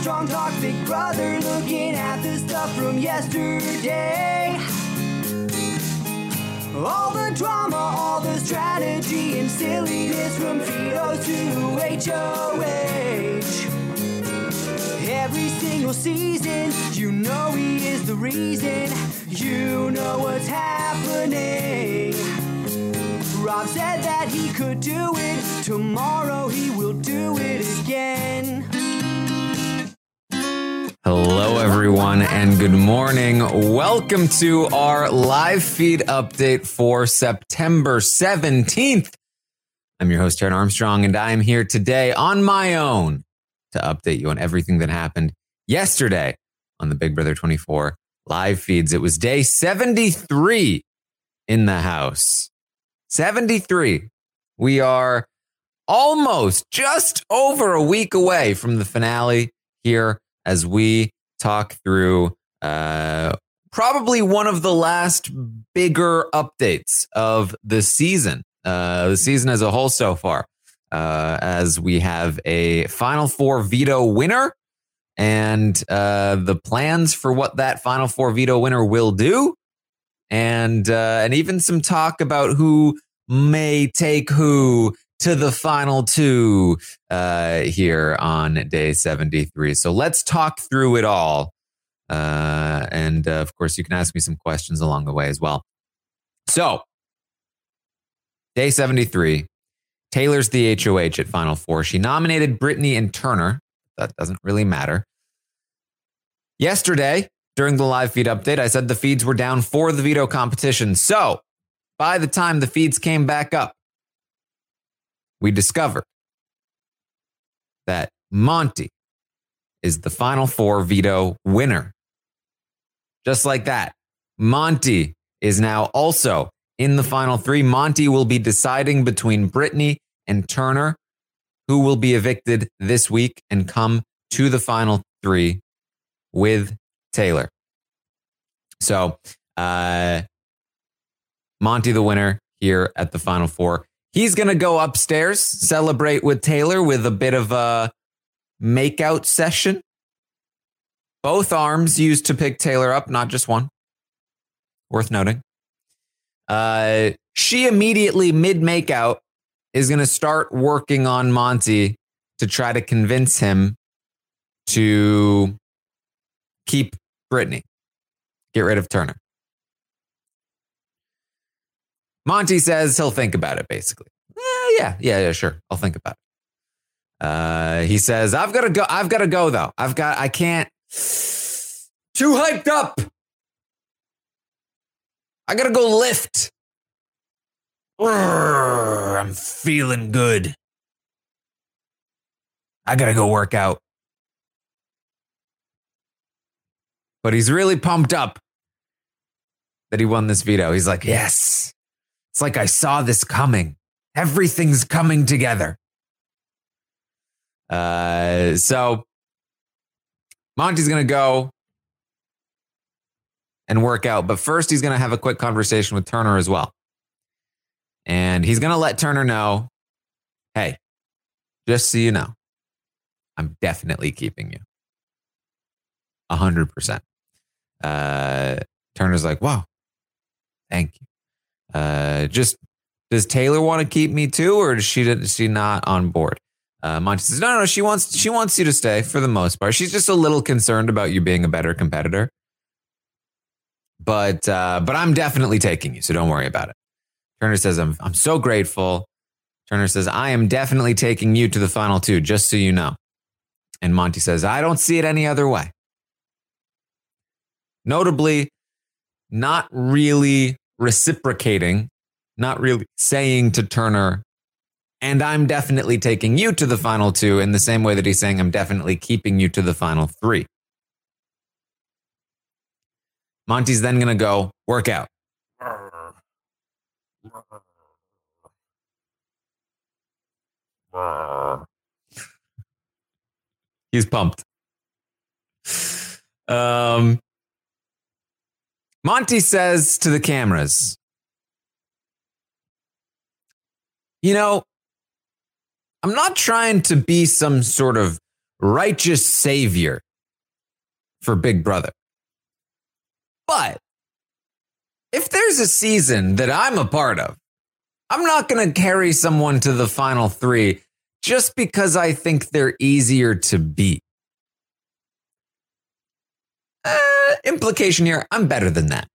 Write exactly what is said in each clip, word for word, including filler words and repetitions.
Armstrong talk, Big Brother looking at the stuff from yesterday. All the drama, all the strategy and silliness from Vito to H O H. Every single season, you know he is the reason. You know what's happening. Rob said that he could do it. Tomorrow he will do it again. Hello, everyone, and good morning. Welcome to our live feed update for September seventeenth. I'm your host, Taran Armstrong, and I am here today on my own to update you on everything that happened yesterday on the Big Brother twenty-four live feeds. It was day seventy-three in the house. seventy-three. We are almost just over a week away from the finale here as we talk through uh, probably one of the last bigger updates of the season, uh, the season as a whole so far, uh, as we have a Final Four veto winner and uh, the plans for what that Final Four veto winner will do. And uh, and even some talk about who may take who to the final two uh, here on day seventy-three. So let's talk through it all. Uh, and uh, of course, you can ask me some questions along the way as well. So, day seventy-three, Taylor's the H O H at Final Four. She nominated Brittany and Turner. That doesn't really matter. Yesterday, during the live feed update, I said the feeds were down for the veto competition. So, by the time the feeds came back up, we discovered that Monty is the Final Four veto winner. Just like that, Monty is now also in the final three. Monty will be deciding between Brittany and Turner, who will be evicted this week and come to the final three with Taylor. So, uh, Monty the winner here at the Final Four. He's going to go upstairs, celebrate with Taylor with a bit of a makeout session. Both arms used to pick Taylor up, not just one. Worth noting. Uh, she immediately, mid-makeout, is going to start working on Monty to try to convince him to keep Brittany. Get rid of Turner. Monty says he'll think about it, basically. Eh, yeah, yeah, yeah, sure. I'll think about it. Uh, he says, I've got to go. I've got to go, though. I've got, I can't. Too hyped up. I got to go lift. Urgh, I'm feeling good. I got to go work out. But he's really pumped up that he won this veto. He's like, yes. It's like I saw this coming. Everything's coming together. Uh, so Monty's going to go and work out. But first, he's going to have a quick conversation with Turner as well. And he's going to let Turner know, hey, just so you know, I'm definitely keeping you. A hundred percent. Uh, Turner's like, wow, thank you. Uh, just does Taylor want to keep me too, or is she is she not on board? Uh, Monty says, no, no, she wants she wants you to stay for the most part. She's just a little concerned about you being a better competitor, but uh, but I'm definitely taking you, so don't worry about it. Turner says, I'm I'm so grateful. Turner says, I am definitely taking you to the final two, just so you know. And Monty says, I don't see it any other way. Notably, not really reciprocating, not really saying to Turner, and I'm definitely taking you to the final two in the same way that he's saying, I'm definitely keeping you to the final three. Monty's then going to go work out. He's pumped. Um, Monty says to the cameras, you know, I'm not trying to be some sort of righteous savior for Big Brother. But if there's a season that I'm a part of, I'm not going to carry someone to the final three just because I think they're easier to beat. Uh, implication here, I'm better than that.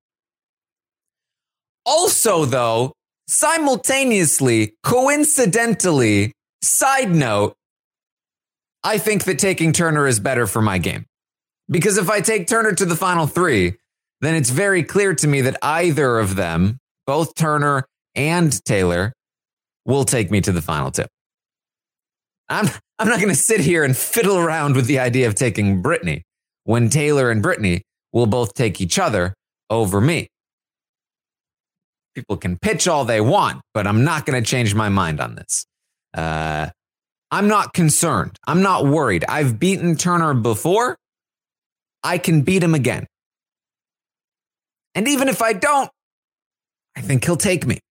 Also, though, simultaneously, coincidentally, side note, I think that taking Turner is better for my game. Because if I take Turner to the final three, then it's very clear to me that either of them, both Turner and Taylor, will take me to the final two. I'm, I'm not going to sit here and fiddle around with the idea of taking Brittany when Taylor and Brittany will both take each other over me. People can pitch all they want, but I'm not going to change my mind on this. Uh, I'm not concerned. I'm not worried. I've beaten Turner before. I can beat him again. And even if I don't, I think he'll take me.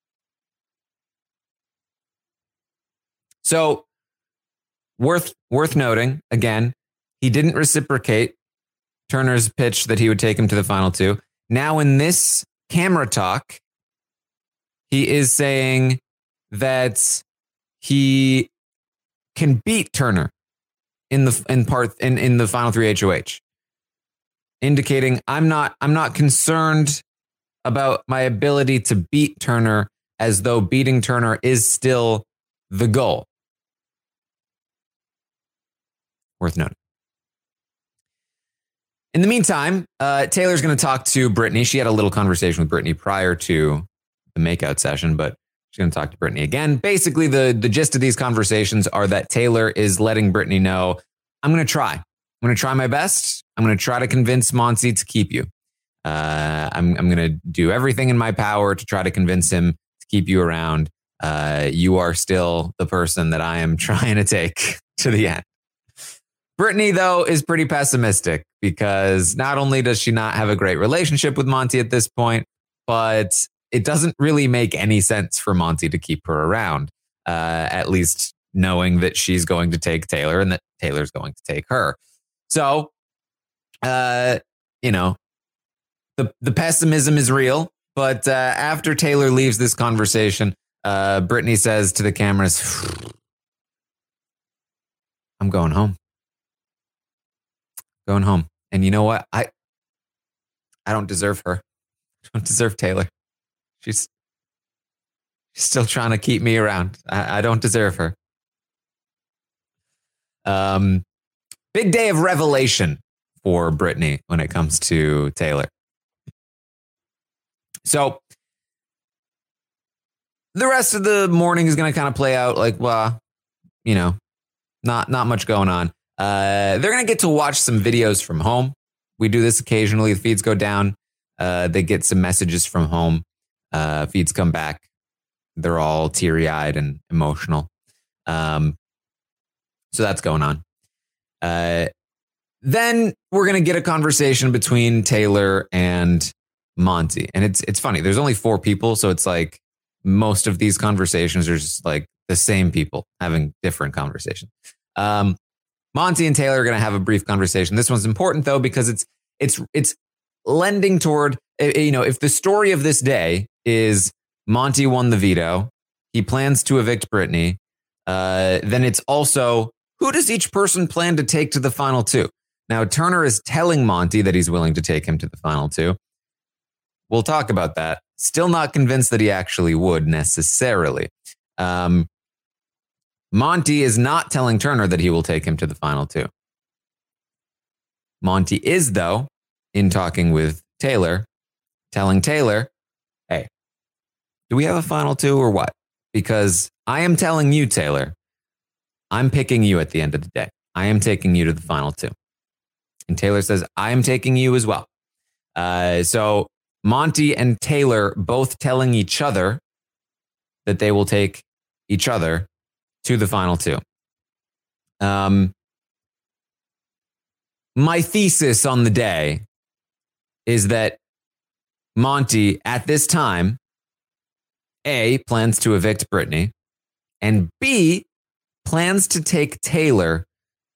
So, worth worth noting, again, he didn't reciprocate Turner's pitch that he would take him to the final two. Now in this camera talk, he is saying that he can beat Turner in the in part in, in the final three H O H, indicating I'm not I'm not concerned about my ability to beat Turner, as though beating Turner is still the goal. Worth noting. In the meantime, uh, Taylor's going to talk to Brittany. She had a little conversation with Brittany prior to the makeout session, but she's going to talk to Brittany again. Basically, the, the gist of these conversations are that Taylor is letting Brittany know, I'm going to try. I'm going to try my best. I'm going to try to convince Monty to keep you. Uh, I'm, I'm going to do everything in my power to try to convince him to keep you around. Uh, you are still the person that I am trying to take to the end. Brittany, though, is pretty pessimistic because not only does she not have a great relationship with Monty at this point, but it doesn't really make any sense for Monty to keep her around, uh, at least knowing that she's going to take Taylor and that Taylor's going to take her. So, uh, you know, the, the pessimism is real. But uh, after Taylor leaves this conversation, uh, Brittany says to the cameras, I'm going home. Going home. And you know what? I I don't deserve her. I don't deserve Taylor. She's, she's still trying to keep me around. I, I don't deserve her. Um, big day of revelation for Brittany when it comes to Taylor. So the rest of the morning is going to kind of play out like, well, you know, not not much going on. Uh, they're going to get to watch some videos from home. We do this occasionally. The feeds go down. Uh, they get some messages from home. Uh, feeds come back. They're all teary-eyed and emotional. Um, so that's going on. Uh, then we're going to get a conversation between Taylor and Monty. And it's it's funny. There's only four people. So it's like most of these conversations are just like the same people having different conversations. Um, Monty and Taylor are going to have a brief conversation. This one's important, though, because it's it's it's lending toward, you know, if the story of this day is Monty won the veto, he plans to evict Brittany, uh, then it's also who does each person plan to take to the final two? Now, Turner is telling Monty that he's willing to take him to the final two. We'll talk about that. Still not convinced that he actually would necessarily. Um, Monty is not telling Turner that he will take him to the final two. Monty is, though, in talking with Taylor, telling Taylor, hey, do we have a final two or what? Because I am telling you, Taylor, I'm picking you at the end of the day. I am taking you to the final two. And Taylor says, I am taking you as well. Uh, so Monty and Taylor both telling each other that they will take each other to the final two. Um, my thesis on the day is that Monty, at this time, A, plans to evict Brittany, and B, plans to take Taylor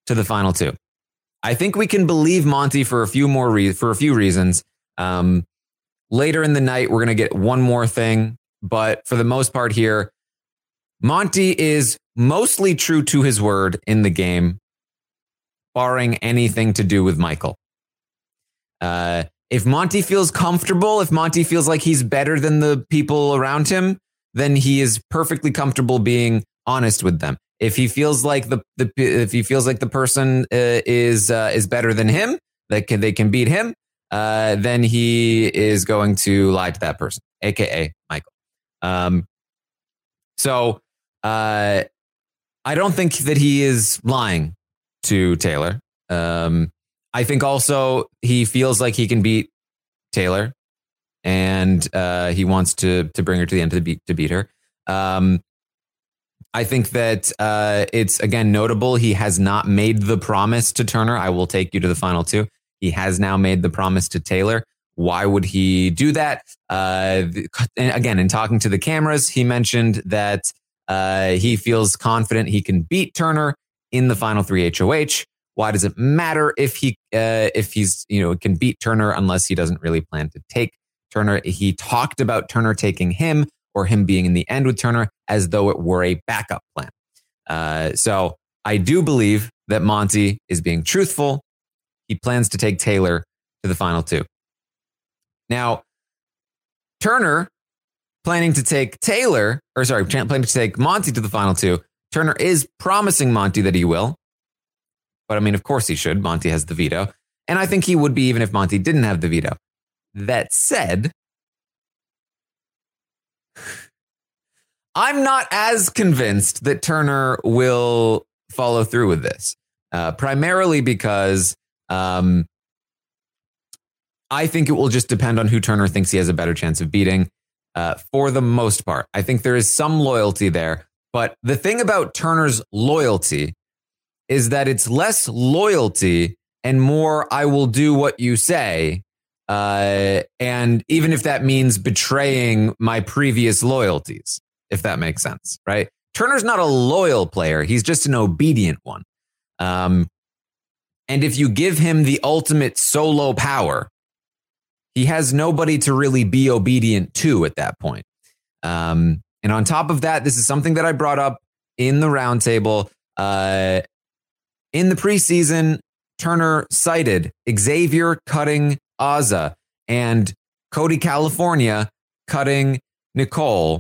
to the final two. I think we can believe Monty for a few more re- for a few reasons. Um, later in the night, we're going to get one more thing, but for the most part here, Monty is mostly true to his word in the game, barring anything to do with Michael. Uh, if Monty feels comfortable, if Monty feels like he's better than the people around him, then he is perfectly comfortable being honest with them. If he feels like the, the if he feels like the person uh, is uh, is better than him, that can, they can beat him, uh, then he is going to lie to that person, aka Michael. Um, so uh, I don't think that he is lying to Taylor. Um, I think also he feels like he can beat Taylor, and uh, he wants to to bring her to the end to beat to beat her. Um, I think that uh, it's, again, notable. He has not made the promise to Turner, I will take you to the final two. He has now made the promise to Taylor. Why would he do that? Uh, and again, in talking to the cameras, he mentioned that uh, he feels confident he can beat Turner in the final three H O H. Why does it matter if he uh, if he's, you know, can beat Turner unless he doesn't really plan to take Turner? He talked about Turner taking him, or him being in the end with Turner, as though it were a backup plan. Uh, so I do believe that Monty is being truthful. He plans to take Taylor to the final two. Now, Turner planning to take Taylor, or sorry, planning to take Monty to the final two. Turner is promising Monty that he will. But I mean, of course he should. Monty has the veto. And I think he would be even if Monty didn't have the veto. That said, I'm not as convinced that Turner will follow through with this, uh, primarily because um, I think it will just depend on who Turner thinks he has a better chance of beating. Uh, for the most part, I think there is some loyalty there. But the thing about Turner's loyalty is that it's less loyalty and more, I will do what you say. Uh, and even if that means betraying my previous loyalties. If that makes sense, right? Turner's not a loyal player. He's just an obedient one. Um, and if you give him the ultimate solo power, he has nobody to really be obedient to at that point. Um, and on top of that, this is something that I brought up in the roundtable. Uh, in the preseason, Turner cited Xavier cutting Azah and Cody California cutting Nicole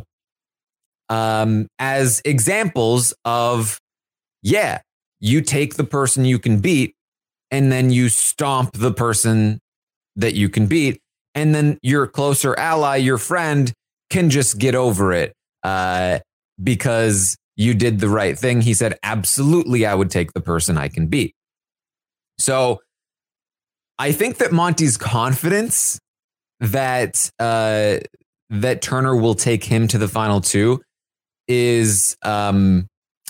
Um, as examples of, yeah, you take the person you can beat and then you stomp the person that you can beat. And then your closer ally, your friend, can just get over it uh, because you did the right thing. He said, absolutely, I would take the person I can beat. So I think that Monty's confidence that uh, that Turner will take him to the final two is um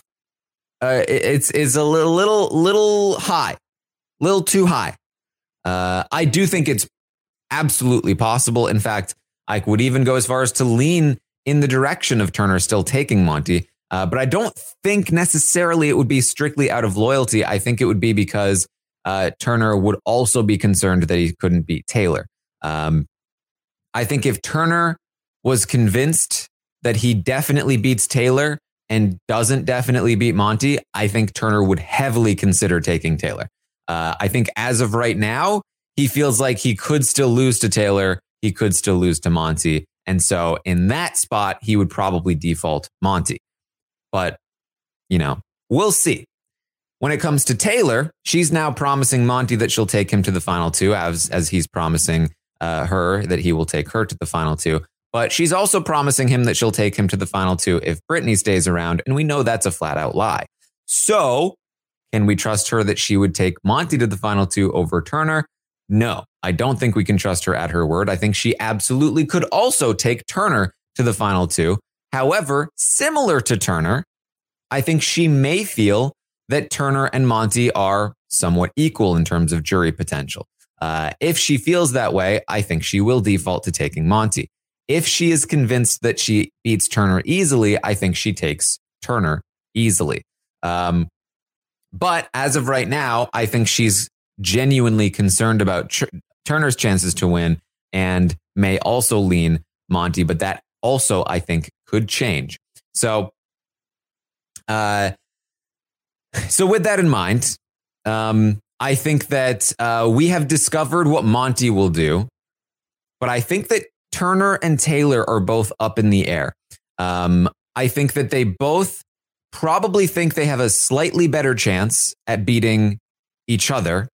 uh, it's is a little little little high, little too high. Uh, I do think it's absolutely possible. In fact, I would even go as far as to lean in the direction of Turner still taking Monty. Uh, but I don't think necessarily it would be strictly out of loyalty. I think it would be because uh, Turner would also be concerned that he couldn't beat Taylor. Um, I think if Turner was convinced that he definitely beats Taylor and doesn't definitely beat Monty, I think Turner would heavily consider taking Taylor. Uh, I think as of right now, he feels like he could still lose to Taylor. He could still lose to Monty. And so in that spot, he would probably default Monty. But, you know, we'll see. When it comes to Taylor, she's now promising Monty that she'll take him to the final two, as, as he's promising uh, her that he will take her to the final two. But she's also promising him that she'll take him to the final two if Brittany stays around. And we know that's a flat out lie. So can we trust her that she would take Monty to the final two over Turner? No, I don't think we can trust her at her word. I think she absolutely could also take Turner to the final two. However, similar to Turner, I think she may feel that Turner and Monty are somewhat equal in terms of jury potential. Uh, if she feels that way, I think she will default to taking Monty. If she is convinced that she beats Turner easily, I think she takes Turner easily. Um, But as of right now, I think she's genuinely concerned about Ch- Turner's chances to win and may also lean Monty, but that also, I think, could change. So, uh, so with that in mind, um, I think that uh, we have discovered what Monty will do, but I think that Turner and Taylor are both up in the air. Um, I think that they both probably think they have a slightly better chance at beating each other,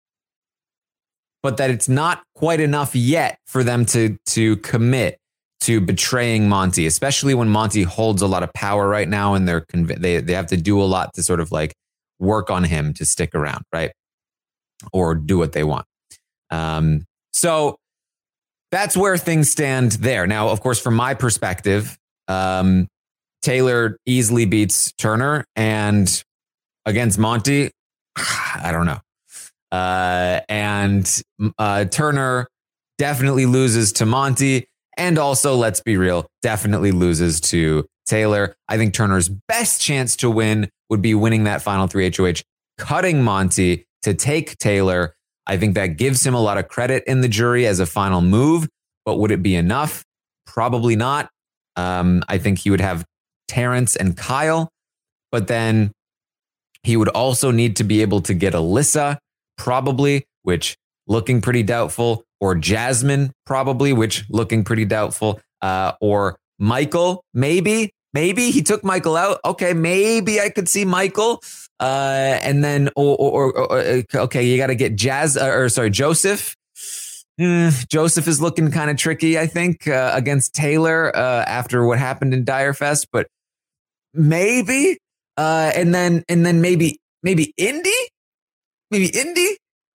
but that it's not quite enough yet for them to, to commit to betraying Monty, especially when Monty holds a lot of power right now and they're conv- they, they have to do a lot to sort of like work on him to stick around, right? Or do what they want. Um, so that's where things stand there. Now, of course, from my perspective, um, Taylor easily beats Turner, and against Monty, I don't know. Uh, and uh, Turner definitely loses to Monty, and also, let's be real, definitely loses to Taylor. I think Turner's best chance to win would be winning that final three H O H, cutting Monty to take Taylor. I think that gives him a lot of credit in the jury as a final move, but would it be enough? Probably not. Um, I think he would have Terrence and Kyle, but then he would also need to be able to get Alyssa, probably, which looking pretty doubtful, or Jasmine, probably, which looking pretty doubtful, uh, or Michael, maybe, maybe he took Michael out. Okay, maybe I could see Michael. Uh, and then, or, or, or, or okay, you got to get Jazz, uh, or sorry, Joseph. Mm, Joseph is looking kind of tricky, I think, uh, against Taylor uh, after what happened in Direfest, but maybe, uh, and then, and then maybe, maybe Indy, maybe Indy.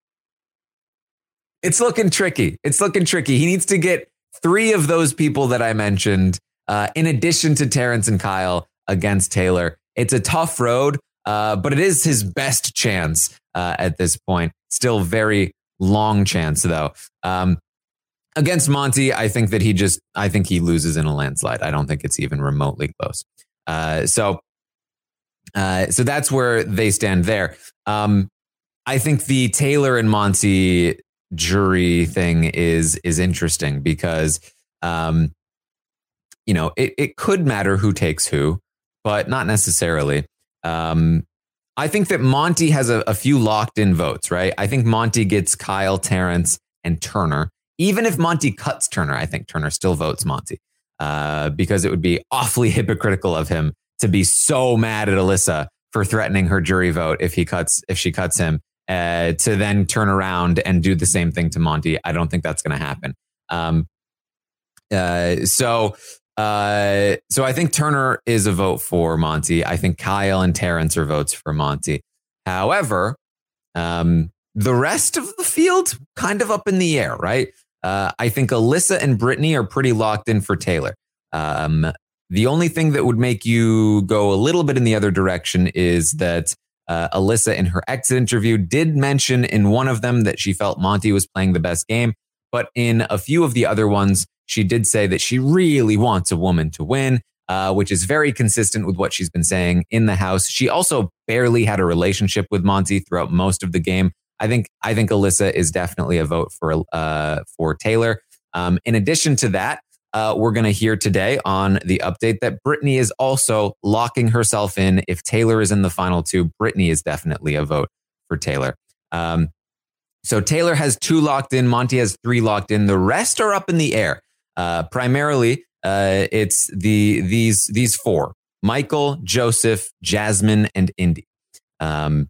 It's looking tricky. It's looking tricky. He needs to get three of those people that I mentioned, uh, in addition to Terrence and Kyle against Taylor. It's a tough road, uh, but it is his best chance uh, at this point. Still very long chance, though. Um, against Monty, I think that he just, I think he loses in a landslide. I don't think it's even remotely close. Uh, so, uh, so that's where they stand there. Um, I think the Taylor and Monty jury thing is is interesting because, um, you know, it, it could matter who takes who, but not necessarily. Um, I think that Monty has a, a few locked in votes, right? I think Monty gets Kyle, Terrence, and Turner. Even if Monty cuts Turner, I think Turner still votes Monty uh, because it would be awfully hypocritical of him to be so mad at Alyssa for threatening her jury vote if he cuts if she cuts him. Uh, to then turn around and do the same thing to Monty. I don't think that's going to happen. Um, uh, so, uh, so I think Turner is a vote for Monty. I think Kyle and Terrence are votes for Monty. However, um, the rest of the field kind of up in the air, right? Uh, I think Alyssa and Brittany are pretty locked in for Taylor. Um, the only thing that would make you go a little bit in the other direction is that Uh, Alyssa, in her exit interview, did mention in one of them that she felt Monty was playing the best game. But in a few of the other ones, she did say that she really wants a woman to win, uh, which is very consistent with what she's been saying in the house. She also barely had a relationship with Monty throughout most of the game. I think I think Alyssa is definitely a vote for uh, for Taylor. Um, in addition to that, Uh, we're going to hear today on the update that Brittany is also locking herself in. If Taylor is in the final two, Brittany is definitely a vote for Taylor. Um, so Taylor has two locked in. Monty has three locked in. The rest are up in the air. Uh, primarily, uh, it's the these these four: Michael, Joseph, Jasmine, and Indy. Um,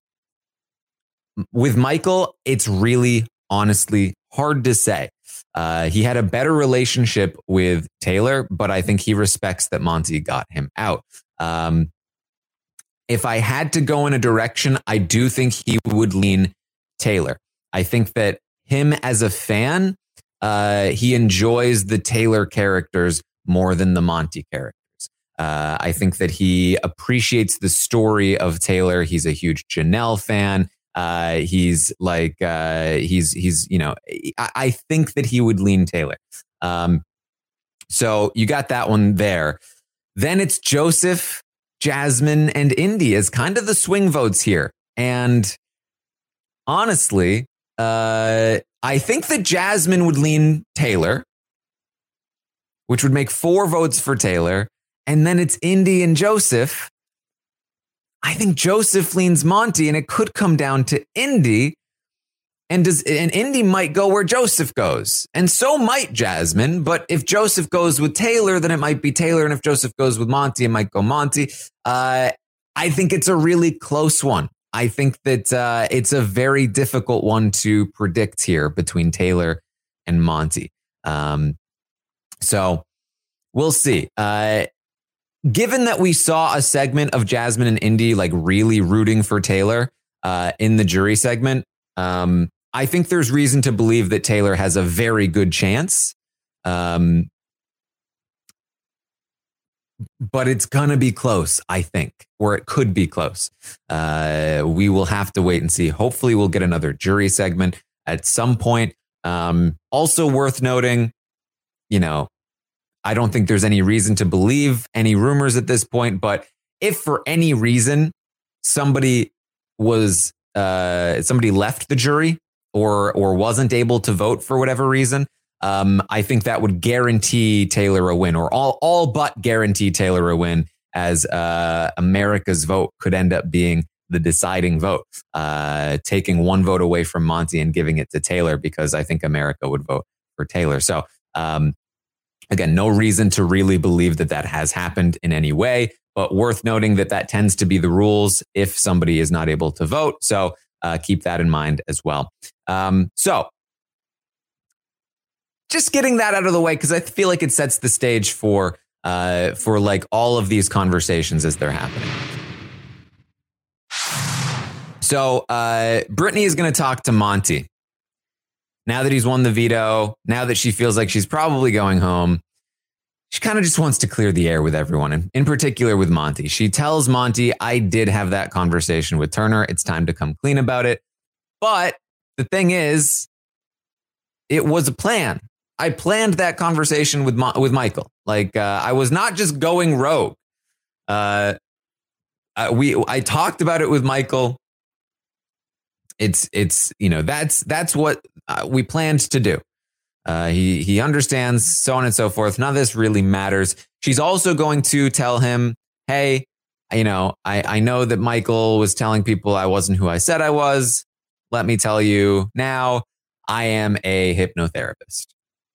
with Michael, it's really honestly hard to say. Uh, he had a better relationship with Taylor, but I think he respects that Monty got him out. Um, if I had to go in a direction, I do think he would lean Taylor. I think that him as a fan, uh, he enjoys the Taylor characters more than the Monty characters. Uh, I think that he appreciates the story of Taylor. He's a huge Janelle fan. Uh, he's like, uh, he's, he's, you know, I, I think that he would lean Taylor. Um, so you got that one there. Then it's Joseph, Jasmine, and Indy as kind of the swing votes here. And honestly, uh, I think that Jasmine would lean Taylor, which would make four votes for Taylor. And then it's Indy and Joseph. I think Joseph leans Monty, and it could come down to Indy. And does and Indy might go where Joseph goes. And so might Jasmine. But if Joseph goes with Taylor, then it might be Taylor. And if Joseph goes with Monty, it might go Monty. Uh, I think it's a really close one. I think that uh, it's a very difficult one to predict here between Taylor and Monty. Um, so we'll see. Uh, given that we saw a segment of Jasmine and Indy like really rooting for Taylor uh, in the jury segment, um, I think there's reason to believe that Taylor has a very good chance. Um, but it's going to be close, I think, or it could be close. Uh, we will have to wait and see. Hopefully we'll get another jury segment at some point. Um, also worth noting, you know, I don't think there's any reason to believe any rumors at this point, but if for any reason somebody was, uh, somebody left the jury or, or wasn't able to vote for whatever reason, Um, I think that would guarantee Taylor a win, or all, all but guarantee Taylor a win, as uh, America's vote could end up being the deciding vote, uh, taking one vote away from Monty and giving it to Taylor, because I think America would vote for Taylor. So um, again, no reason to really believe that that has happened in any way, but worth noting that that tends to be the rules if somebody is not able to vote. So uh, keep that in mind as well. Um, so just getting that out of the way, because I feel like it sets the stage for uh, for like all of these conversations as they're happening. So uh, Brittany is going to talk to Monty. Now that he's won the veto, now that she feels like she's probably going home, she kind of just wants to clear the air with everyone, and in particular with Monty. She tells Monty, I did have that conversation with Turner. It's time to come clean about it. But the thing is, it was a plan. I planned that conversation with Mo- with Michael. Like uh, I was not just going rogue. Uh, uh, we I talked about it with Michael. It's it's you know that's that's what uh, we planned to do. Uh, he he understands, so on and so forth. None of this really matters. She's also going to tell him, hey, you know, I I know that Michael was telling people I wasn't who I said I was. Let me tell you now, I am a hypnotherapist.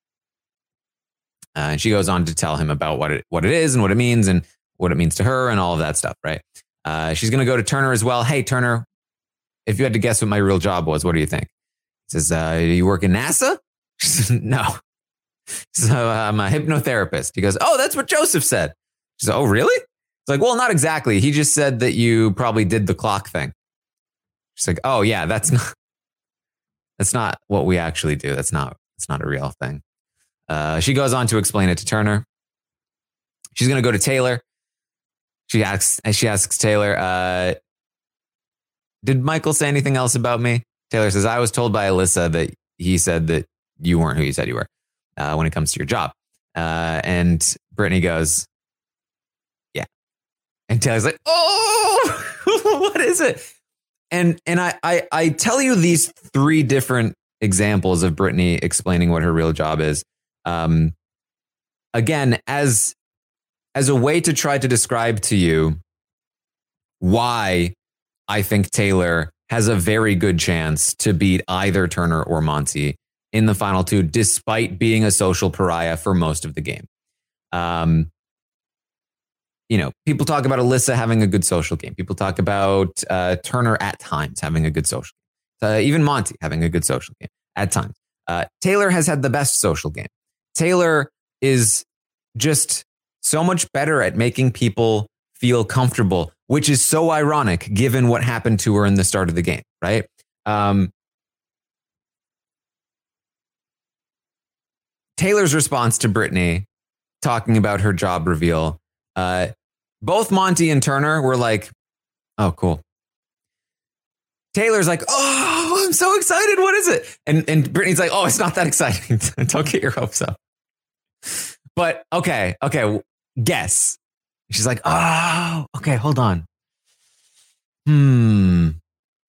Uh, and she goes on to tell him about what it what it is and what it means and what it means to her and all of that stuff, right? Uh, she's going to go to Turner as well. Hey, Turner, if you had to guess what my real job was, what do you think? He says, uh, you work in NASA? She says, no. So I'm a hypnotherapist. He goes, oh, that's what Joseph said. She says, oh, really? It's like, well, not exactly. He just said that you probably did the clock thing. She's like, oh, yeah, that's not, that's not what we actually do. That's not, that's not a real thing. Uh, she goes on to explain it to Turner. She's going to go to Taylor. She asks, she asks Taylor, uh, did Michael say anything else about me? Taylor says, I was told by Alyssa that he said that you weren't who you said you were uh, when it comes to your job. Uh, and Brittany goes, yeah. And Taylor's like, oh, what is it? And and I, I I tell you these three different examples of Brittany explaining what her real job is. Um, again, as as a way to try to describe to you why I think Taylor has a very good chance to beat either Turner or Monty in the final two, despite being a social pariah for most of the game. Um, you know, people talk about Alyssa having a good social game. People talk about uh, Turner at times having a good social game. Uh, even Monty having a good social game at times. Uh, Taylor has had the best social game. Taylor is just so much better at making people feel comfortable, which is so ironic given what happened to her in the start of the game, right? Um, Taylor's response to Brittany talking about her job reveal, uh, both Monty and Turner were like, oh, cool. Taylor's like, oh, I'm so excited. What is it? And and Brittany's like, oh, it's not that exciting. Don't get your hopes up. But okay, okay, guess. She's like, oh, okay, hold on. Hmm.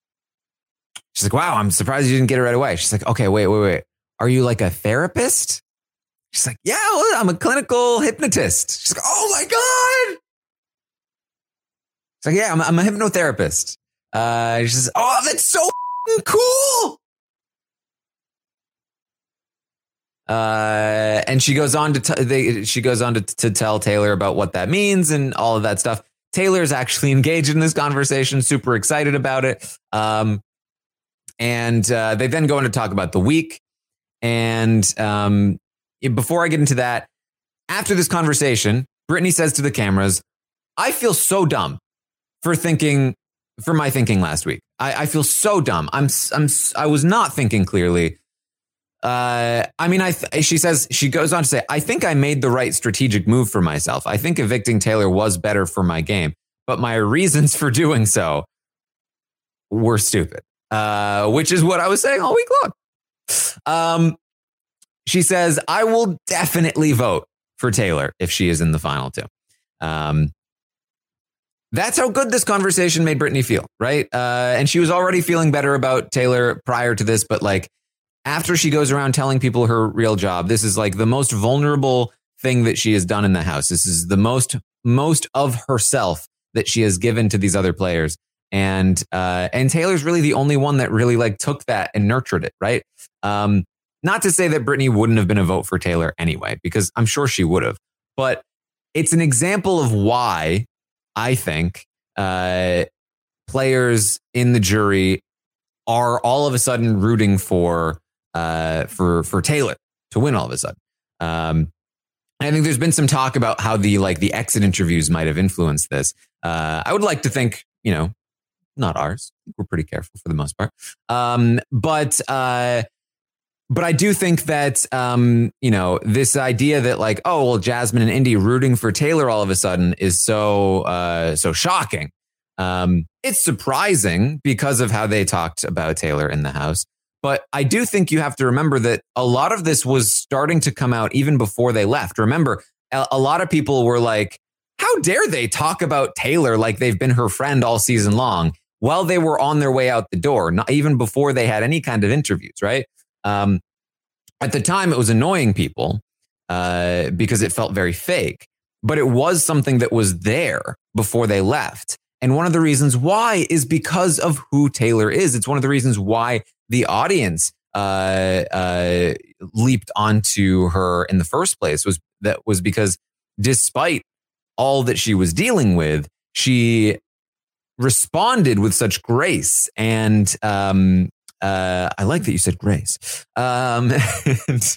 She's like, wow, I'm surprised you didn't get it right away. She's like, okay, wait, wait, wait. Are you like a therapist? She's like, yeah, well, I'm a clinical hypnotist. She's like, oh my God. She's like, yeah, I'm, I'm a hypnotherapist. Uh, she says, oh, that's so cool. Uh, and she goes on to t- they, she goes on to, to tell Taylor about what that means and all of that stuff. Taylor's actually engaged in this conversation, super excited about it. Um, and uh, they then go on to talk about the week. And um, before I get into that, after this conversation, Brittany says to the cameras, I feel so dumb for thinking, for my thinking last week. I, I feel so dumb. I'm, I'm, I was not thinking clearly. Uh, I mean, I, th- she says, she goes on to say, I think I made the right strategic move for myself. I think evicting Taylor was better for my game, but my reasons for doing so were stupid, uh, which is what I was saying all week long. Um, she says, I will definitely vote for Taylor if she is in the final two. Um, that's how good this conversation made Brittany feel, right? Uh, and she was already feeling better about Taylor prior to this, but like, after she goes around telling people her real job, this is like the most vulnerable thing that she has done in the house. This is the most, most of herself that she has given to these other players. And, uh, and Taylor's really the only one that really like took that and nurtured it. Right. Um, not to say that Brittany wouldn't have been a vote for Taylor anyway, because I'm sure she would have, but it's an example of why I think, uh, players in the jury are all of a sudden rooting for, uh, for, for Taylor to win all of a sudden. Um, and I think there's been some talk about how the, like the exit interviews might have influenced this. Uh, I would like to think, you know, not ours. We're pretty careful for the most part. Um, but, uh, but I do think that, um, you know, this idea that like, oh, well, Jasmine and Indy rooting for Taylor all of a sudden is so, uh, so shocking. Um, it's surprising because of how they talked about Taylor in the house. But I do think you have to remember that a lot of this was starting to come out even before they left. Remember, a, a lot of people were like, how dare they talk about Taylor like they've been her friend all season long while they were on their way out the door, not even before they had any kind of interviews, right? Um, at the time, it was annoying people uh, because it felt very fake, but it was something that was there before they left. And one of the reasons why is because of who Taylor is. It's one of the reasons why the audience uh, uh, leaped onto her in the first place was that was because despite all that she was dealing with, she responded with such grace. And um, uh, I like that you said grace. Um, and,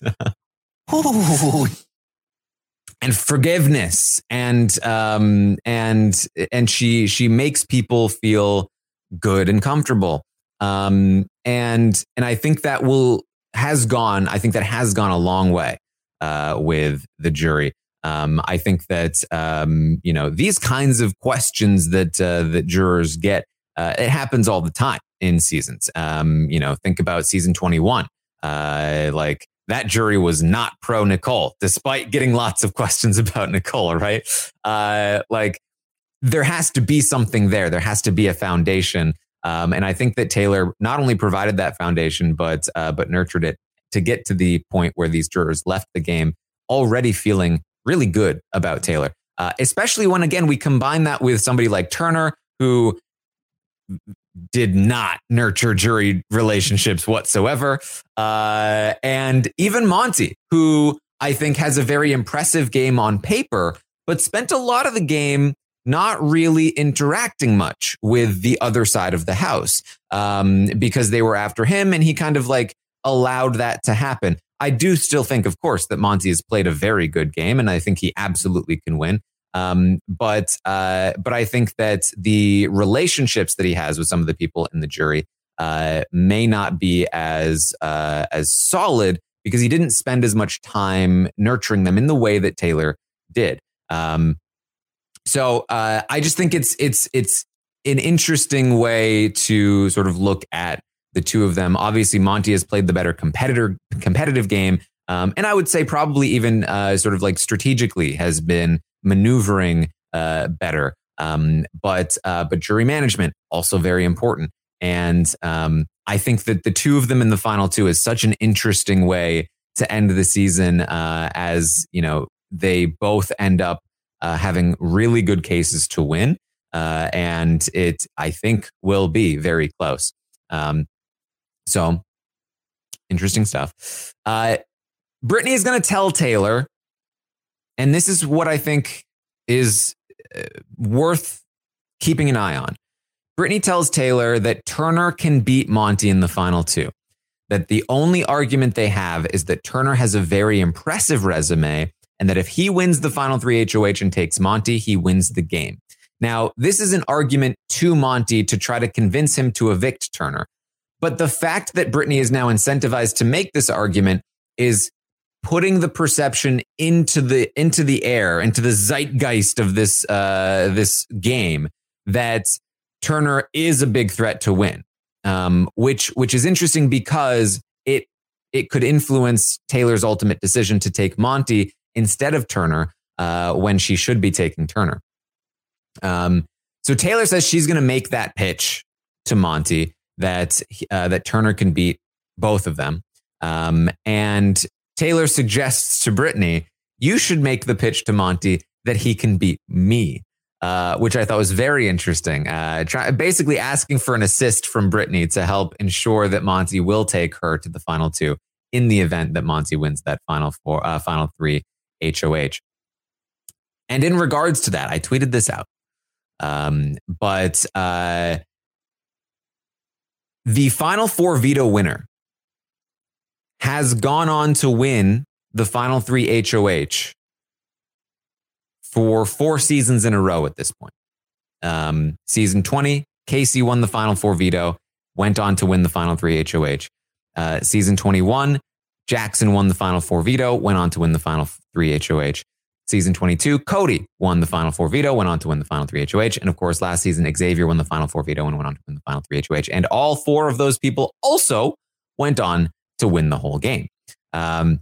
uh, and forgiveness, and um, and and she she makes people feel good and comfortable. Um, and and I think that will has gone. I think that has gone a long way uh, with the jury. Um, I think that um, you know these kinds of questions that uh, that jurors get. Uh, it happens all the time in seasons. Um, you know, think about season twenty-one. Uh, like. That jury was not pro Nicole, despite getting lots of questions about Nicole, right? Uh, like, there has to be something there. There has to be a foundation. Um, and I think that Taylor not only provided that foundation, but uh, but nurtured it to get to the point where these jurors left the game already feeling really good about Taylor. Uh, especially when, again, we combine that with somebody like Turner, who did not nurture jury relationships whatsoever. Uh, and even Monty, who I think has a very impressive game on paper, but spent a lot of the game not really interacting much with the other side of the house um, because they were after him, and he kind of like allowed that to happen. I do still think, of course, that Monty has played a very good game, and I think he absolutely can win. Um, but uh, but I think that the relationships that he has with some of the people in the jury uh, may not be as uh, as solid because he didn't spend as much time nurturing them in the way that Taylor did. Um, so uh, I just think it's it's it's an interesting way to sort of look at the two of them. Obviously, Monty has played the better competitor competitive game, um, and I would say probably even uh, sort of like strategically has been maneuvering uh, better. Um, but uh, but jury management also very important. And um, I think that the two of them in the final two is such an interesting way to end the season, uh, as you know, they both end up uh, having really good cases to win. Uh, and it, I think, will be very close. Um, so interesting stuff. Uh, Brittany is going to tell Taylor, and this is what I think is uh, worth keeping an eye on. Brittany tells Taylor that Turner can beat Monty in the final two. That the only argument they have is that Turner has a very impressive resume, and that if he wins the final three H O H and takes Monty, he wins the game. Now, this is an argument to Monty to try to convince him to evict Turner. But the fact that Brittany is now incentivized to make this argument is putting the perception into the into the air, into the zeitgeist of this uh, this game, that Turner is a big threat to win, um, which which is interesting because it it could influence Taylor's ultimate decision to take Monty instead of Turner uh, when she should be taking Turner. Um, so Taylor says she's going to make that pitch to Monty that uh, that Turner can beat both of them, um, and Taylor suggests to Brittany, you should make the pitch to Monty that he can beat me. Uh, which I thought was very interesting. Uh, try, basically asking for an assist from Brittany to help ensure that Monty will take her to the final two in the event that Monty wins that final four, uh, final three H O H. And in regards to that, I tweeted this out. Um, but uh, the final four veto winner has gone on to win the final three H O H for four seasons in a row at this point. Um, season twenty, Casey won the final four veto, went on to win the final three H O H. Uh, season twenty-one, Jackson won the final four veto, went on to win the final three H O H. Season twenty-two, Cody won the final four veto, went on to win the final three H O H. And of course, last season, Xavier won the final four veto and went on to win the final three H O H. And all four of those people also went on to win the whole game. Um,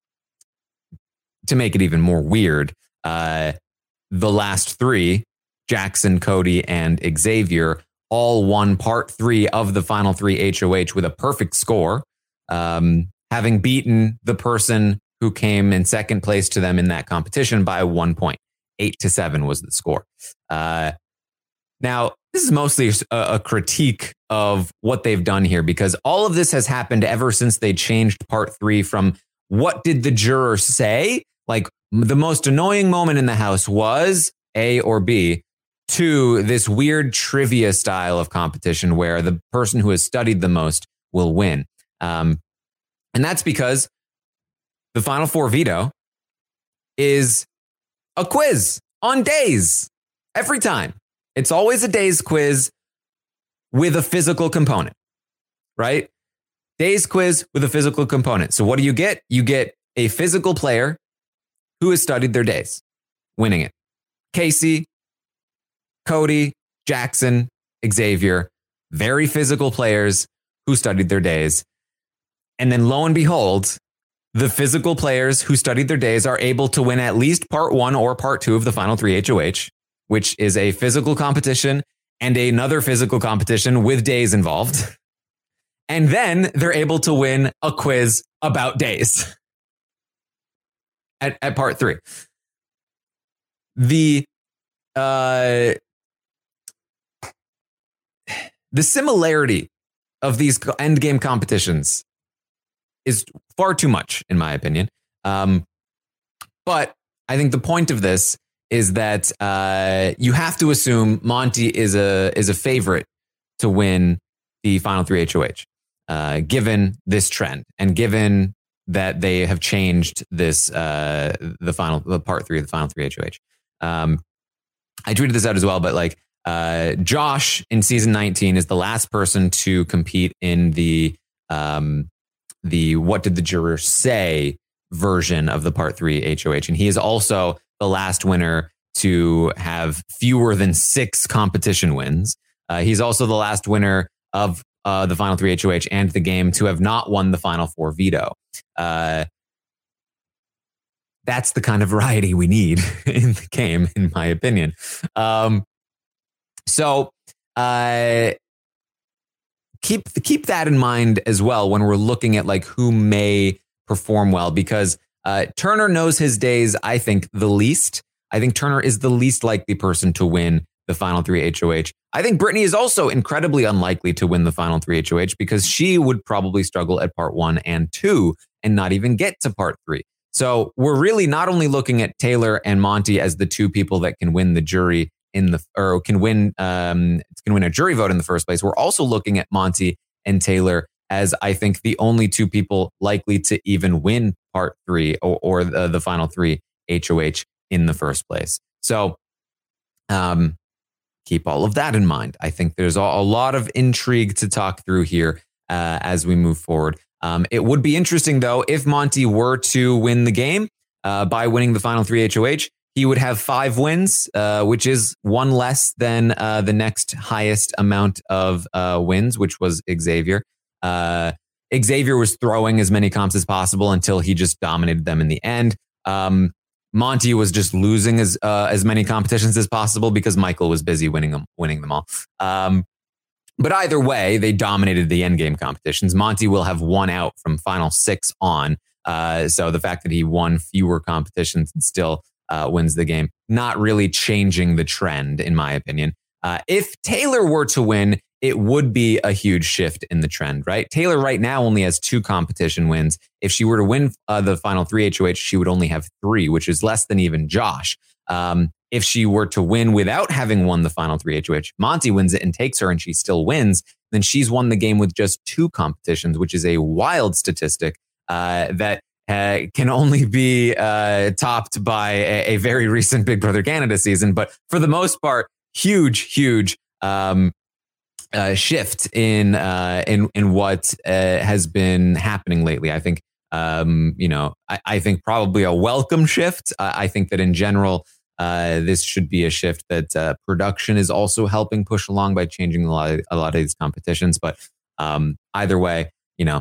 to make it even more weird, uh, the last three, Jackson, Cody, and Xavier, all won part three of the final three H O H with a perfect score, um, having beaten the person who came in second place to them in that competition by one point. Eight to seven was the score. Uh, now, this is mostly a, a critique of what they've done here, because all of this has happened ever since they changed part three from what did the juror say? Like, the most annoying moment in the house was A or B, to this weird trivia style of competition where the person who has studied the most will win. Um, and that's because the Final Four veto is a quiz on days every time. It's always a days quiz with a physical component, right? Days quiz with a physical component. So what do you get? You get a physical player who has studied their days, winning it. Casey, Cody, Jackson, Xavier, very physical players who studied their days. And then lo and behold, the physical players who studied their days are able to win at least part one or part two of the final three H O H, which is a physical competition and another physical competition with days involved. And then they're able to win a quiz about days at, at part three. The, uh, the similarity of these end game competitions is far too much, in my opinion. Um, but I think the point of this is that uh, you have to assume Monty is a is a favorite to win the final three H O H, uh, given this trend and given that they have changed this uh, the final the part three of the final three H O H. Um, I tweeted this out as well, but like uh, Josh in season nineteen is the last person to compete in the um, the what did the jurors say version of the part three H O H, and he is also the last winner to have fewer than six competition wins. Uh, he's also the last winner of uh, the final three H O H and the game to have not won the final four veto. Uh, that's the kind of variety we need in the game, in my opinion. Um, so uh, keep keep that in mind as well when we're looking at like who may perform well, because uh, Turner knows his days, I think, the least. I think Turner is the least likely person to win the final three H O H. I think Brittany is also incredibly unlikely to win the final three H O H because she would probably struggle at part one and two and not even get to part three. So we're really not only looking at Taylor and Monty as the two people that can win the jury in the, or can win, um, can win a jury vote in the first place. We're also looking at Monty and Taylor as, I think, the only two people likely to even win part three or, or the, the final three H O H in the first place. So, um, keep all of that in mind. I think there's a, a lot of intrigue to talk through here uh, as we move forward. Um, it would be interesting, though, if Monty were to win the game uh, by winning the final three H O H. He would have five wins, uh, which is one less than uh, the next highest amount of uh, wins, which was Xavier. Uh, Xavier was throwing as many comps as possible until he just dominated them in the end. Um, Monty was just losing as uh, as many competitions as possible because Michael was busy winning them, winning them all. Um, but either way, they dominated the endgame competitions. Monty will have one out from final six on. Uh, so the fact that he won fewer competitions and still uh, wins the game, not really changing the trend, in my opinion. Uh, if Taylor were to win, it would be a huge shift in the trend, right? Taylor right now only has two competition wins. If she were to win uh, the final three H O H, she would only have three, which is less than even Josh. Um, if she were to win without having won the final three H O H, Monty wins it and takes her and she still wins, then she's won the game with just two competitions, which is a wild statistic uh, that uh, can only be uh, topped by a, a very recent Big Brother Canada season. But for the most part, huge, huge um, uh, shift in uh, in in what uh, has been happening lately. I think, um, you know, I, I think probably a welcome shift. I, I think that in general, uh, this should be a shift that uh, production is also helping push along by changing a lot of, a lot of these competitions. But um, either way, you know,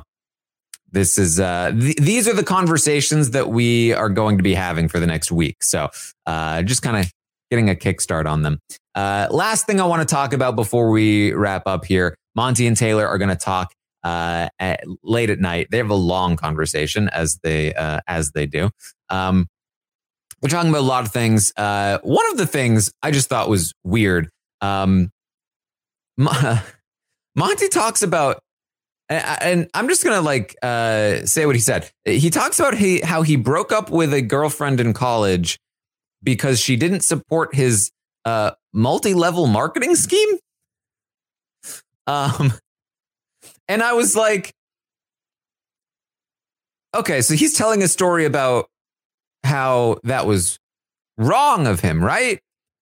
this is uh, th- these are the conversations that we are going to be having for the next week. So uh, just kind of getting a kickstart on them. Uh, last thing I want to talk about before we wrap up here, Monty and Taylor are going to talk uh, at, late at night. They have a long conversation as they uh, as they do. Um, we're talking about a lot of things. Uh, one of the things I just thought was weird. Um, Monty talks about, and I'm just gonna like uh, say what he said. He talks about he, how he broke up with a girlfriend in college because she didn't support his uh, multi-level marketing scheme. Um, and I was like, okay, so he's telling a story about how that was wrong of him, right?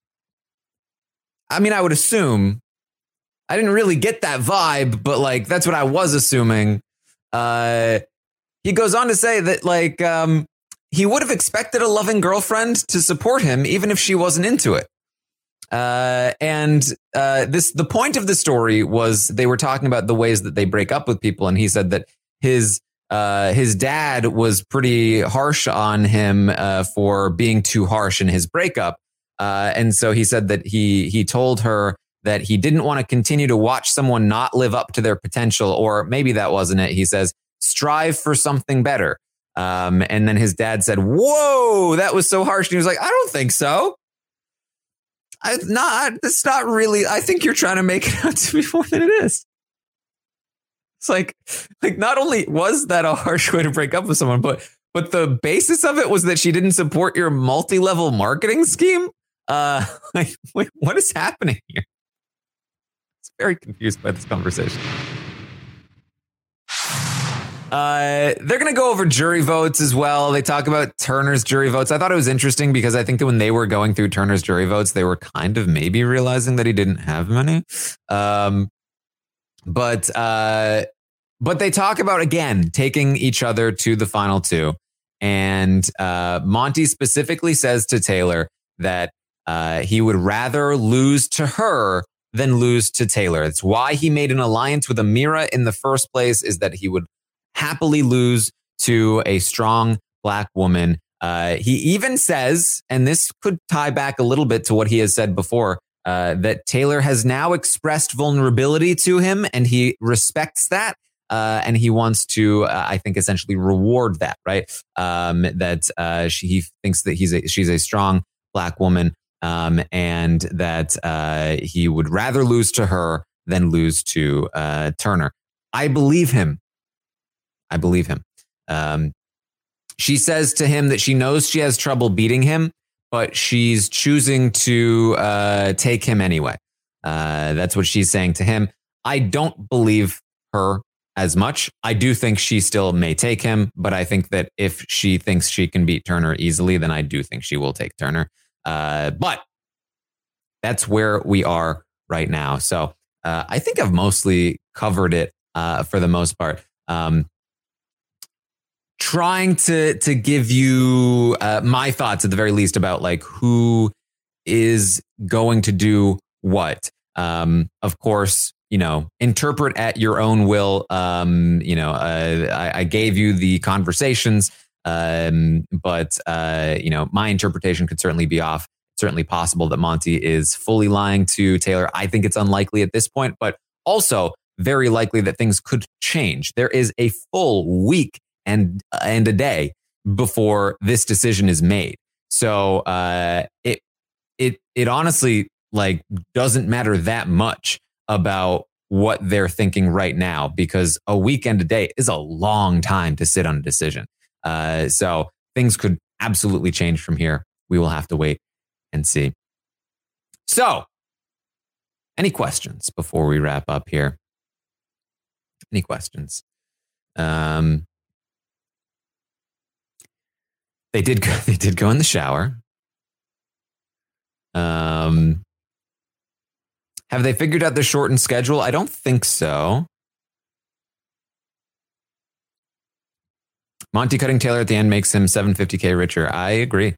I mean, I would assume. I didn't really get that vibe, but like, that's what I was assuming. Uh, he goes on to say that like, um, he would have expected a loving girlfriend to support him, even if she wasn't into it. Uh, and uh, this, the point of the story was they were talking about the ways that they break up with people. And he said that his, uh, his dad was pretty harsh on him uh, for being too harsh in his breakup. Uh, and so he said that he, he told her that he didn't want to continue to watch someone not live up to their potential, or maybe that wasn't it. He says, strive for something better. Um, and then his dad said, whoa, that was so harsh. And he was like, I don't think so. I not, it's not really, I think you're trying to make it out to be more than it is. It's like, like not only was that a harsh way to break up with someone, but, but the basis of it was that she didn't support your multi-level marketing scheme. Uh, like, wait, what is happening here? Very confused by this conversation. Uh, they're going to go over jury votes as well. They talk about Turner's jury votes. I thought it was interesting because I think that when they were going through Turner's jury votes, they were kind of maybe realizing that he didn't have many. Um, but uh, but they talk about, again, taking each other to the final two. And uh, Monty specifically says to Taylor that uh, he would rather lose to her than lose to Taylor. It's why he made an alliance with Amira in the first place, is that he would happily lose to a strong black woman. Uh, he even says, and this could tie back a little bit to what he has said before, uh, that Taylor has now expressed vulnerability to him, and he respects that. Uh, and he wants to, uh, I think, essentially reward that, right? Um, that uh, she, he thinks that he's a, she's a strong Black woman, um, and that uh, he would rather lose to her than lose to uh, Turner. I believe him. I believe him. Um, she says to him that she knows she has trouble beating him, but she's choosing to uh, take him anyway. Uh, that's what she's saying to him. I don't believe her as much. I do think she still may take him, but I think that if she thinks she can beat Turner easily, then I do think she will take Turner. Uh, but that's where we are right now. So uh, I think I've mostly covered it uh, for the most part. Um, trying to to give you uh, my thoughts at the very least about like who is going to do what. Um, of course, you know, interpret at your own will. Um, you know, uh, I, I gave you the conversations, um, but, uh, you know, my interpretation could certainly be off. It's certainly possible that Monte is fully lying to Taylor. I think it's unlikely at this point, but also very likely that things could change. There is a full week and, and a day before this decision is made. So uh, it, it, it honestly like doesn't matter that much about what they're thinking right now, because a weekend a day is a long time to sit on a decision. Uh, so things could absolutely change from here. We will have to wait and see. So, any questions before we wrap up here? Any questions? Um, they did go, they did go in the shower. Um, Have they figured out the shortened schedule? I don't think so. Monte cutting Taylor at the end makes him seven hundred fifty K richer. I agree.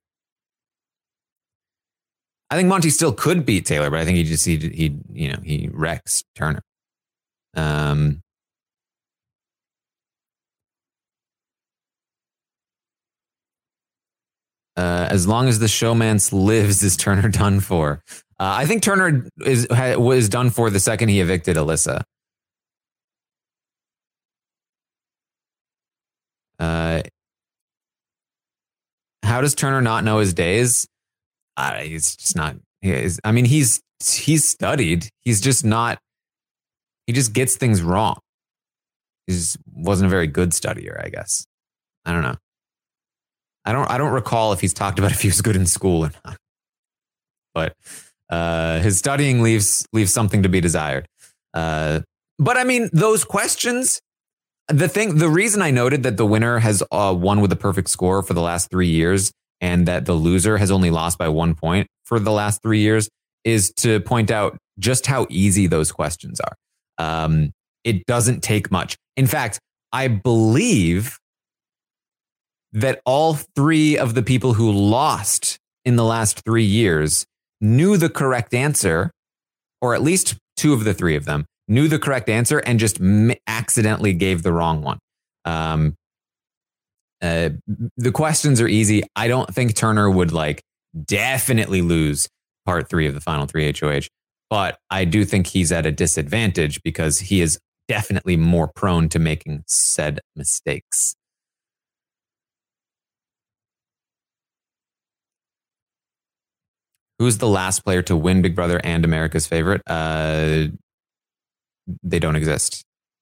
I think Monte still could beat Taylor, but I think he just he he you know he wrecks Turner. Um. Uh, as long as the showmance lives, is Turner done for? Uh, I think Turner is was done for the second he evicted Alyssa. Uh, how does Turner not know his days? Uh, he's just not. He is, I mean, he's he's studied. He's just not. He just gets things wrong. He just wasn't a very good studier, I guess. I don't know. I don't. I don't recall if he's talked about if he was good in school or not. But uh, his studying leaves leaves something to be desired. Uh, but I mean, those questions. The thing, the reason I noted that the winner has uh, won with a perfect score for the last three years and that the loser has only lost by one point for the last three years is to point out just how easy those questions are. Um, it doesn't take much. In fact, I believe that all three of the people who lost in the last three years knew the correct answer, or at least two of the three of them knew the correct answer and just m- accidentally gave the wrong one. Um, uh, the questions are easy. I don't think Turner would like definitely lose part three of the final three H O H, but I do think he's at a disadvantage because he is definitely more prone to making said mistakes. Who's the last player to win Big Brother and America's Favorite? Uh, they don't exist.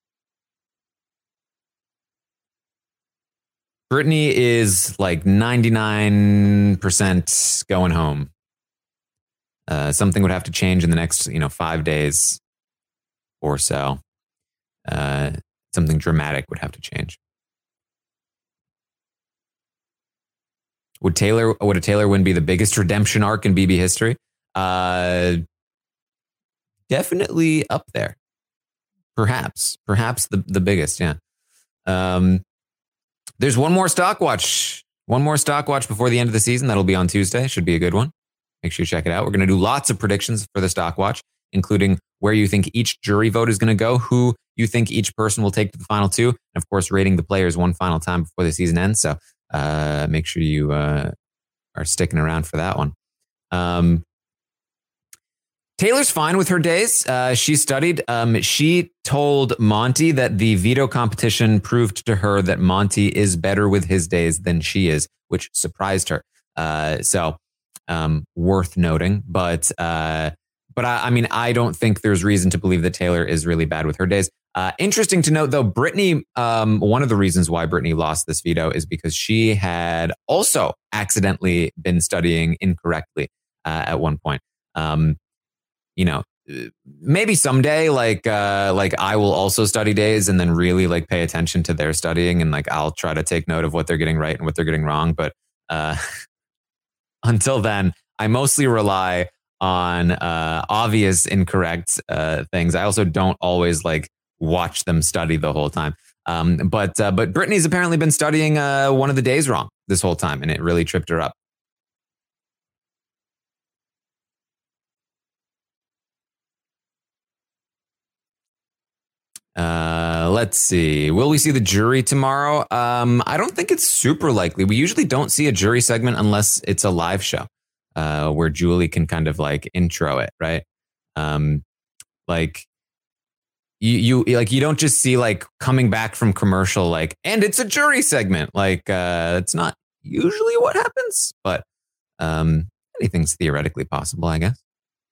Brittany is like ninety-nine percent going home. Uh, something would have to change in the next, you know, five days or so. Uh, something dramatic would have to change. Would Taylor, would a Taylor win be the biggest redemption arc in B B history? Uh, definitely up there. Perhaps, perhaps the, the biggest. Yeah. Um, there's one more stock watch, one more stock watch before the end of the season. That'll be on Tuesday. Should be a good one. Make sure you check it out. We're going to do lots of predictions for the stock watch, including where you think each jury vote is going to go, who you think each person will take to the final two, and of course, rating the players one final time before the season ends. So uh, make sure you uh, are sticking around for that one. Um, Taylor's fine with her days. Uh, she studied. Um, she told Monty that the veto competition proved to her that Monty is better with his days than she is, which surprised her. Uh, so um, worth noting. But uh, but I, I mean, I don't think there's reason to believe that Taylor is really bad with her days. Uh, interesting to note, though, Brittany, um, one of the reasons why Brittany lost this veto is because she had also accidentally been studying incorrectly uh, at one point. Um, you know, maybe someday, like, uh, like I will also study days and then really like pay attention to their studying. And like, I'll try to take note of what they're getting right and what they're getting wrong. But uh, until then, I mostly rely on uh, obvious incorrect uh, things. I also don't always like watch them study the whole time. Um, but uh, but Brittany's apparently been studying uh, one of the days wrong this whole time, and it really tripped her up. Uh, let's see. Will we see the jury tomorrow? Um, I don't think it's super likely. We usually don't see a jury segment unless it's a live show, uh, where Julie can kind of like intro it, right? Um, like you, you, like you don't just see like coming back from commercial, like, and it's a jury segment. Like, uh, it's not usually what happens, but, um, anything's theoretically possible, I guess.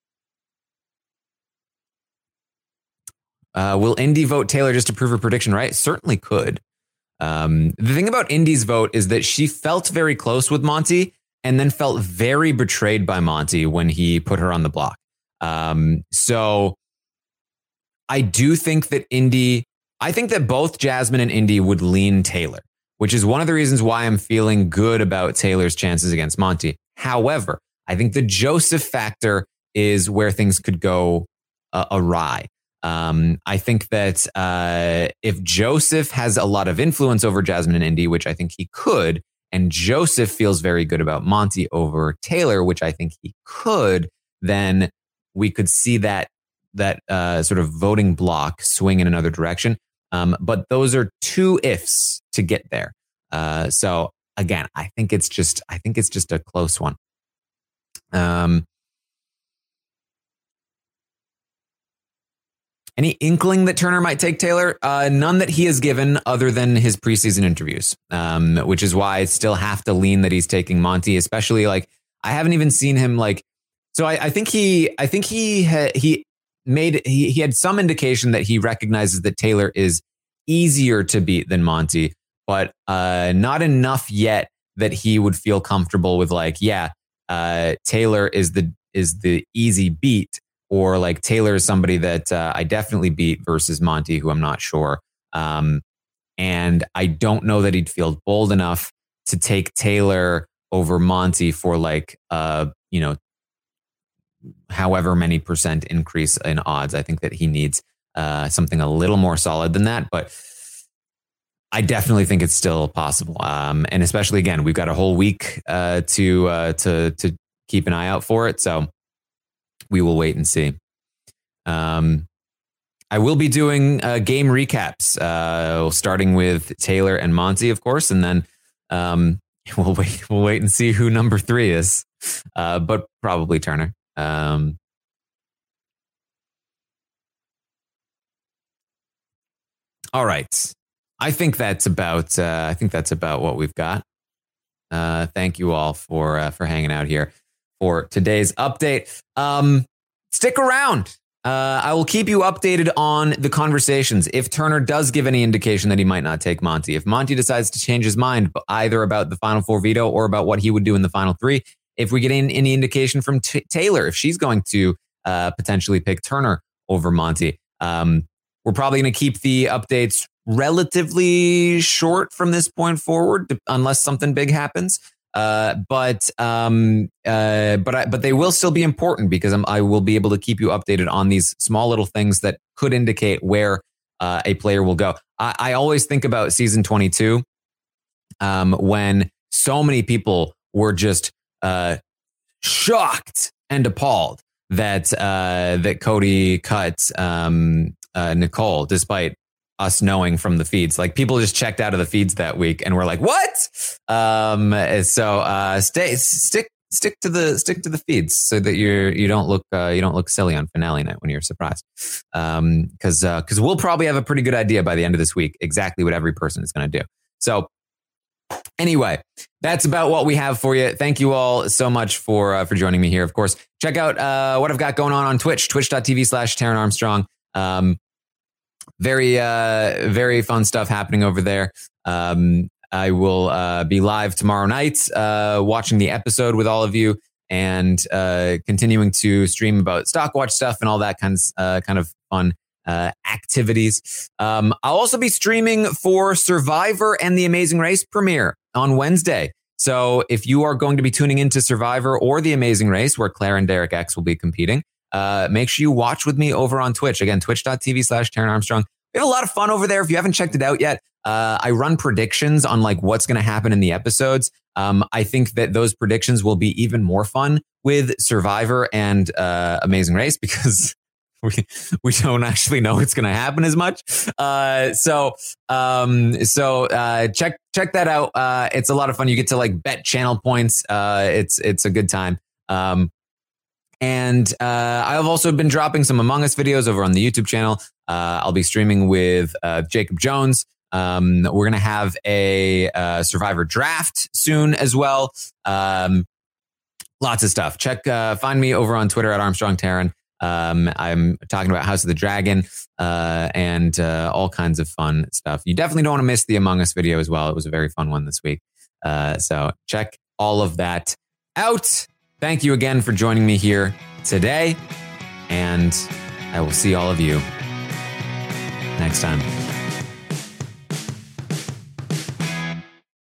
Uh, will Indy vote Taylor just to prove her prediction right? Certainly could. Um, the thing about Indy's vote is that she felt very close with Monty and then felt very betrayed by Monty when he put her on the block. Um, so I do think that Indy, I think that both Jasmine and Indy would lean Taylor, which is one of the reasons why I'm feeling good about Taylor's chances against Monty. However, I think the Joseph factor is where things could go uh, awry. Um, I think that uh, if Joseph has a lot of influence over Jasmine and Indy, which I think he could, and Joseph feels very good about Monty over Taylor, which I think he could, then we could see that that uh, sort of voting block swing in another direction. Um, but those are two ifs to get there. Uh, so again, I think it's just I think it's just a close one. Um. Any inkling that Turner might take Taylor? Uh, none that he has given other than his preseason interviews, um, which is why I still have to lean that he's taking Monty, especially like I haven't even seen him like. So I, I think he, I think he ha, he made he, he had some indication that he recognizes that Taylor is easier to beat than Monty, but uh, not enough yet that he would feel comfortable with like, yeah, uh, Taylor is the is the easy beat. Or like Taylor is somebody that uh, I definitely beat versus Monty, who I'm not sure. Um, and I don't know that he'd feel bold enough to take Taylor over Monty for like, uh, you know, however many percent increase in odds. I think that he needs uh, something a little more solid than that. But I definitely think it's still possible. Um, and especially, again, we've got a whole week uh, to uh, to to keep an eye out for it. So we will wait and see. Um, I will be doing uh, game recaps, uh, starting with Taylor and Monty, of course, and then um, we'll wait. We'll wait and see who number three is, uh, but probably Turner. Um, all right, I think that's about. Uh, I think that's about what we've got. Uh, thank you all for uh, for hanging out here for today's update. Um, stick around. Uh, I will keep you updated on the conversations. If Turner does give any indication that he might not take Monty, if Monty decides to change his mind either about the Final Four veto or about what he would do in the Final Three, if we get in, any indication from T- Taylor, if she's going to uh, potentially pick Turner over Monty, um, we're probably going to keep the updates relatively short from this point forward, unless something big happens. Uh, but um, uh, but I, but they will still be important because I'm, I will be able to keep you updated on these small little things that could indicate where uh, a player will go. I, I always think about season twenty-two um, when so many people were just uh, shocked and appalled that uh, that Cody cut um, uh, Nicole, despite us knowing from the feeds. Like people just checked out of the feeds that week and we're like, what? Um, so uh, stay, stick, stick to the stick to the feeds so that you're you don't look uh, you don't look silly on finale night when you're surprised. Um, because because uh, we'll probably have a pretty good idea by the end of this week exactly what every person is going to do. So anyway, that's about what we have for you. Thank you all so much for uh, for joining me here. Of course, check out uh, what I've got going on on Twitch, twitch.tv slash Taran Armstrong. Um, very uh, very fun stuff happening over there. Um, I will uh, be live tomorrow night, uh, watching the episode with all of you, and uh, continuing to stream about Stockwatch stuff and all that kinds, uh, kind of fun uh, activities. Um, I'll also be streaming for Survivor and The Amazing Race premiere on Wednesday. So if you are going to be tuning into Survivor or The Amazing Race, where Claire and Derek X will be competing, uh, make sure you watch with me over on Twitch. Again, twitch.tv slash Taran Armstrong. We have a lot of fun over there. If you haven't checked it out yet, uh, I run predictions on like what's going to happen in the episodes. Um, I think that those predictions will be even more fun with Survivor and uh, Amazing Race because we we don't actually know what's going to happen as much. Uh, so um, so uh, check check that out. Uh, it's a lot of fun. You get to like bet channel points. Uh, it's it's a good time. Um, And uh, I've also been dropping some Among Us videos over on the YouTube channel. Uh, I'll be streaming with uh, Jacob Jones. Um, we're going to have a uh, Survivor draft soon as well. Um, lots of stuff. Check, uh, find me over on Twitter at Armstrong Taran. Um, I'm talking about House of the Dragon uh, and uh, all kinds of fun stuff. You definitely don't want to miss the Among Us video as well. It was a very fun one this week. Uh, so check all of that out. Thank you again for joining me here today, and I will see all of you next time.